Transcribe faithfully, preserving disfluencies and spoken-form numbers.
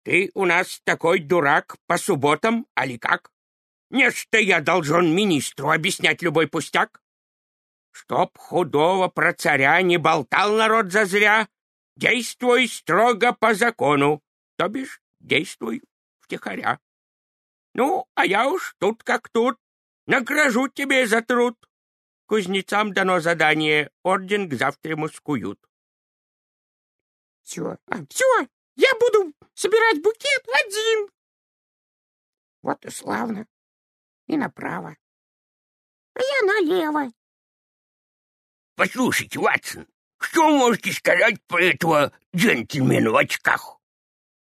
Ты у нас такой дурак по субботам, али как? Не что я должен министру объяснять любой пустяк? Чтоб худого про царя не болтал народ зазря, действуй строго по закону, то бишь действуй втихаря. Ну, а я уж тут как тут, награжу тебе за труд. Кузнецам дано задание, орден к завтраму скуют. Все, а, все, я буду собирать букет один. Вот и славно. И направо. А я налево. Послушайте, Ватсон, что можете сказать про этого джентльмена в очках?